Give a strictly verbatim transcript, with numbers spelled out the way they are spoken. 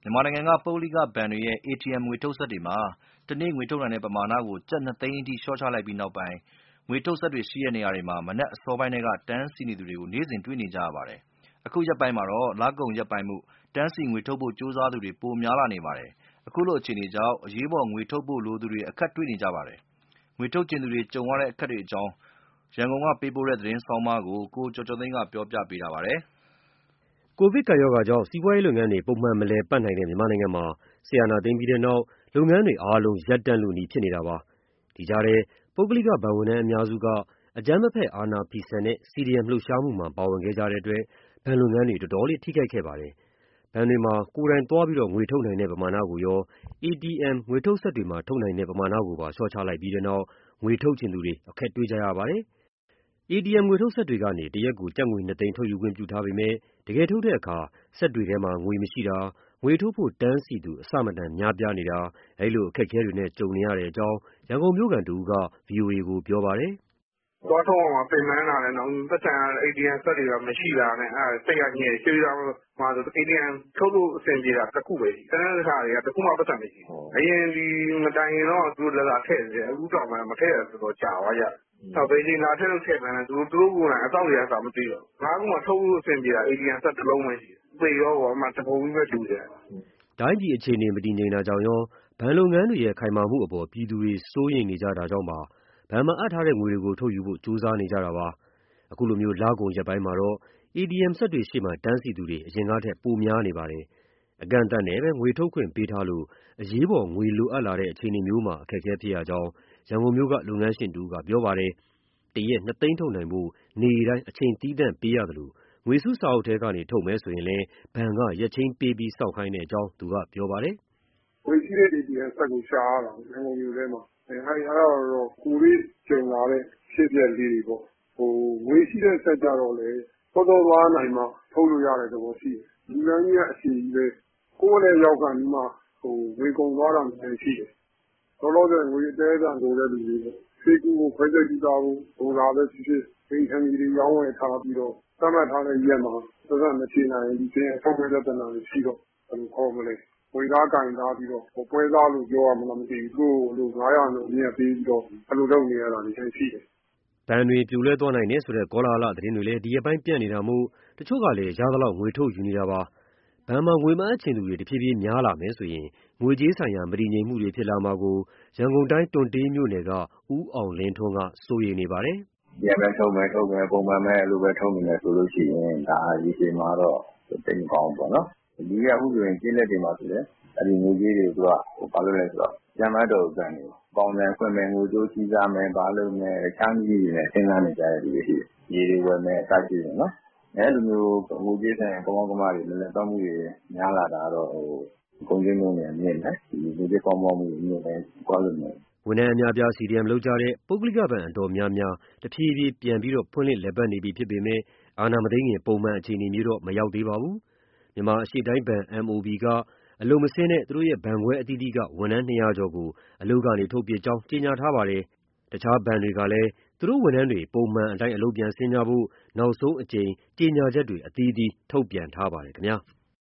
မြန်မာနိုင်ငံက ပုဂ္ဂလိကဘဏ်တွေရဲ့ အေတီအမ် ငွေထုတ်စက်တွေမှာ တနေ့ငွေထုတ်နိုင်တဲ့ပမာဏကို ကျပ်နှစ်သိန်းအထိ လျှော့ချလိုက်ပြီးနောက်ပိုင်း ငွေထုတ်စက်တွေရှိတဲ့နေရာတွေမှာ မနက်အစောပိုင်းထဲက တန်းစီနေသူတွေကို နေ့စဉ်တွေ့နေကြရပါတယ်။ အခုရက်ပိုင်းမှာတော့ လကုန်ရက်ပိုင်းမို့ တန်းစီငွေထုတ်ဖို့ ကြိုးစားသူတွေ ပိုများလာနေပါတယ်။ အခုလိုအခြေအနေကြောင့် အရေးပေါ်ငွေထုတ်ဖို့လိုသူတွေ အခက်တွေ့နေကြပါတယ်။ ငွေထုတ်ချင်သူတွေကြုံရတဲ့အခက်အခဲတွေအကြောင်း ရန်ကုန်ကပေးပို့တဲ့သတင်းဆောင်းပါးကို ကိုကျော်ကျော်သိန်းကပြောပြပေးထားပါတယ်။ ကိုဗစ်ကပ်ရောဂါကြောင့် စီးပွားရေးလုပ်ငန်းတွေ ပုံမှန်မလည်ပတ်နိုင်တဲ့ မြန်မာနိုင်ငံမှာ စစ်အာဏာသိမ်းပြီးတဲ့နောက် လုပ်ငန်းတွေအားလုံး ရပ်တန့်လုနီးဖြစ်နေတာပါ။ ဒီကြားထဲ ပုဂ္ဂလိကဘဏ်ဝန်ထမ်းအများစုက အကြမ်းမဖက် အာဏာဖီဆန်တဲ့ စီဒီအမ် လှုပ်ရှားမှုမှာ ပါဝင်ခဲ့ကြတဲ့အတွက် ဘဏ်လုပ်ငန်းတွေ တော်တော်လေးထိခိုက်ခဲ့ပါတယ်။ ဘဏ်တွေမှာ ကိုယ်တိုင်သွားပြီးငွေထုတ်နိုင်တဲ့ပမာဏကိုရော အေတီအမ် ငွေထုတ်စက်တွေမှာ ထုတ်နိုင်တဲ့ပမာဏကိုပါ လျှော့ချလိုက်ပြီးတဲ့နောက် ငွေထုတ်ချင်သူတွေ အခက်တွေ့ကြရပါတယ်။ အေတီအမ် ငွေထုတ်စက်တွေကနေ တရက်ကို ကျပ်ငွေနှစ်သိန်း ထုတ်ယူခွင့်ပြုထားပေမယ့် တကယ်ထုတ်တဲ့အခါ စက်တွေထဲမှာ ငွေမရှိတာ၊ ငွေထုတ်ဖို့တန်းစီသူ အဆမတန်များပြားနေတာ အဲဒီလိုအခက်အခဲတွေနဲ့ ကြုံနေရတဲ့အကြောင်း ရန်ကုန်မြို့ခံတဦးက ဗွီအိုအေကိုပြောပါတယ်။ “သွားထုတ်ရမှာ ပင်ပန်းတာနဲ့ ပိုက်ဆံက အေတီအမ် စက်တွေကမရှိတာနဲ့ အဲဒါစိတ်ကညစ်တယ်။ ရွှေပြည်သာမှာဆို အေတီအမ် ထုတ်လို့အဆင်ပြေတာ တခုပဲရှိတယ်။ ကျန်တဲ့ဟာတွေက တခုမှပိုက်ဆံမရှိဘူး။ အရင်ဒီမတိုင်ခင်တော့ သူတို့လာလာထည့်သေးတယ်။ အခုနောက်ပိုင်းမထည့်တာ တော်တော်ကြာသွားကြပြီ။ ဘယ်အချိန်လာထည့်လို့ထည့်မှန်းလည်း သူတို့ကိုယ်တိုင် အစောင့်တွေကအစ မသိတော့ဘူး။ ငါးခုမှာ ထုတ်လို့အဆင်ပြေတာ အေတီအမ် စက်တလုံးပဲရှိတယ်။ သေရောပေါ့ တပုံကြီးပဲလှူကျန်တယ်။ ” တိုင်းပြည်အခြေအနေ မတည်ငြိမ်တာကြောင့်ရော ဘဏ်လုပ်ငန်းတွေရဲ့ ခိုင်မာမှုအပေါ် ပြည်သူတွေစိုးရိမ်နေကြတာကြောင့်ပါ ဘဏ်မှာအပ်ထားတဲ့ငွေတွေကို ထုတ်ယူဖို့ ကြိုးစားနေကြတာပါ။ အခုလို လကုန်ရက်ပိုင်းမှာတော့ အေတီအမ် စက်တွေရှေ့မှာ တန်းစီသူတွေ အရင်ကထက် ပိုများနေပါတယ်။ အကန့်အသတ်နဲ့ပဲ ငွေထုတ်ခွင့်ပေးထားလို့ အရေးပေါ်ငွေလိုအပ်လာတဲ့ အခြေအနေမျိုးမှာ အခက်အခဲဖြစ်ရကြောင်း ရန်ကုန်မြို့က လုပ်ငန်းရှင်တဦးကပြောပါတယ်။ တရက် နှစ်သိန်းထုတ်နိုင်ဖို့ နေ့တိုင်း အချိန်သီးသန့်ပေးရသလို ငွေစုစာအုပ်ထဲကနေ ထုတ်မယ်ဆိုရင်လည်း ဘဏ်က ရက်ချိန်းပေးပြီး စောင့်ခိုင်းတဲ့အကြောင်း သူကပြောပါတယ်။ “ငွေရှိတဲ့ အေတီအမ် စက်ကိုရှာရတာ ရန်ကုန်မြို့ထဲမှာ။ အဲဒါကတော့ ကိုယ်တွေ့ကြုံလာတဲ့ အဖြစ်အပျက်လေးတွေပေါ့။ ငွေရှိတဲ့စက်ကျတော့လည်း စောစောသွားနိုင်မှ ထုတ်လို့ရတဲ့သဘောရှိတယ်။ လူတန်းကြီးက အရှည်ကြီးပဲ။ ကိုယ့်အလှည့်ရောက်ခါနီးမှ ငွေကုန်သွားတာမျိုးလည်းရှိတယ်။ လောလောဆယ် ငွေအသည်းအသန်လိုတဲ့သူတွေ ဆေးကုဖို့ ခွဲစိတ်ကုသဖို့ လိုတာပဲဖြစ်ဖြစ် အိမ်ခြံမြေတွေ ရောင်းဝယ်ထားပြီးတော့ သတ်မှတ်ထားတဲ့ရက်မှာ ပိုက်ဆံမချေနိုင်ရင် ဒီစိန်ခေါ်မဲ့ပြဿနာတွေရှိတော့ ဘယ်လိုခေါ်မလဲ ငွေသားကိုင်ထားပြီးတော့ ပွဲစားလို့ပြောရမလားမသိဘူး သူတို့ကို ငါးရာနှုန်းအမြတ်ပေးပြီးတော့ အဲလိုလုပ်နေရတာတွေလည်းရှိတယ်။ ” ဘဏ်တွေပြိုလဲသွားနိုင်တယ်ဆိုတဲ့ ကောလာဟလသတင်းတွေလည်း ဒီရက်ပိုင်းပြန့်နေတာမို့ တချို့ကလည်း ရသလောက် ငွေထုတ်ယူနေတာပါ။ ဘဏ်မှာငွေမအပ်ချင်သူတွေ တဖြည်းဖြည်းများလာမယ်ဆိုရင် ငွေကြေးဆိုင်ရာ မတည်ငြိမ်မှုတွေဖြစ်လာမှာကို ရန်ကုန်တိုင်း တွံတေးမြို့နယ်က ဦးအောင်လင်းထွန်းက စိုးရိမ်နေပါတယ်။ “ရက်တိုင်းထုတ်မယ်ထုတ်မယ် ပုံမှန်ပဲ အဲလိုပဲထုတ်နေမယ်ဆိုလို့ရှိရင် ဒါရေရှည်မှာတော့ သိပ်မကောင်းဘူးပေါ့နော်။ လူတွေကအခုဆိုရင် ကျေးလက်တွေမှာဆိုလည်း အဲဒီငွေကြေးတွေကို သူကဘာလုပ်လဲဆိုတော့ ပြန်မအပ်တော့ဘူး ဘဏ်တွေကို။ အပေါင်ဆိုင်ဖွင့်မယ် ငွေတိုးချေးစားမယ် ဘာလုပ်မယ် တခြားနည်းတွေနဲ့ စဉ်းစားနေကြတဲ့သူတွေရှိတယ်။ မြေတွေဝယ်မယ် အစရှိသည်ဖြင့်နော်။ အဲလိုမျိုးငွေကြေးဆိုင်ရာ ကမောက်ကမတွေ မလည်ပတ်မှုတွေများလာတာကတော့ ကုန်ဈေးနှုန်းတွေကမြင့်တယ်။ ငွေကြေးဖောင်းပွမှုတွေမြင့်တယ် သွားလိမ့်မယ်။ ” ဝန်ထမ်းအများအပြား စီဒီအမ် လုပ်ကြတဲ့ ပုဂ္ဂလိကဘဏ်အတော်များများ တဖြည်းဖြည်း ပြန်ပြီးဖွင့်လှစ်လည်ပတ်နေပြီဖြစ်ပေမယ့် အာဏာမသိမ်းခင် ပုံမှန်အခြေအနေမျိုးတော့ မရောက်သေးပါဘူး။ မြန်မာအရှေ့တိုင်းဘဏ် အမ်အိုဘီက အလုပ်မဆင်းတဲ့ သူတို့ရဲ့ဘဏ်ခွဲအသီးသီးက ဝန်ထမ်း နှစ်ရာကျော်ကို အလုပ်ကနေ ထုတ်ပစ်ကြောင်း ကြေညာထားပါတယ်။ တခြားဘဏ်တွေကလည်း သူတို့ဝန်ထမ်းတွေ ပုံမှန်အတိုင်း အလုပ်ပြန်ဆင်းကြဖို့ နောက်ဆုံးအကြိမ် ကြေညာချက်တွေ အသီးသီး ထုတ်ပြန်ထားပါတယ်ခင်ဗျာ။